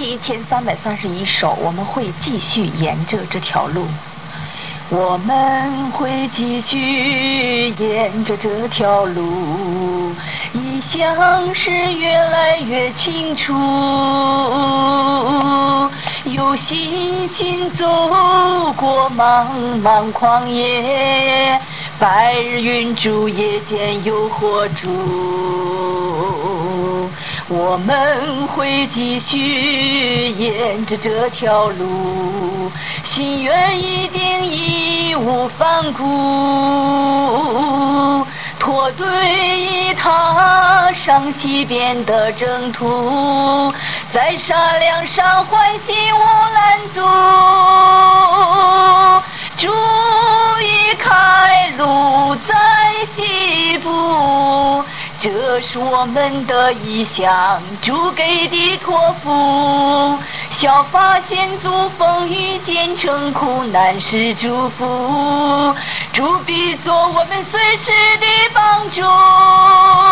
第1331首，我们会继续沿着这条路，我们会继续沿着这条路，异象是越来越清楚，有信心走过茫茫旷野，白日云柱夜间有火烛，我们会继续沿着这条路，心愿一定义无反顾，驼队已踏上西边的征途，在沙梁上唤醒乌兰族，主已开路在西部，这是我们的意向，主给的托付，效法先祖风雨兼程，苦难是祝福，主必做我们随时的帮助。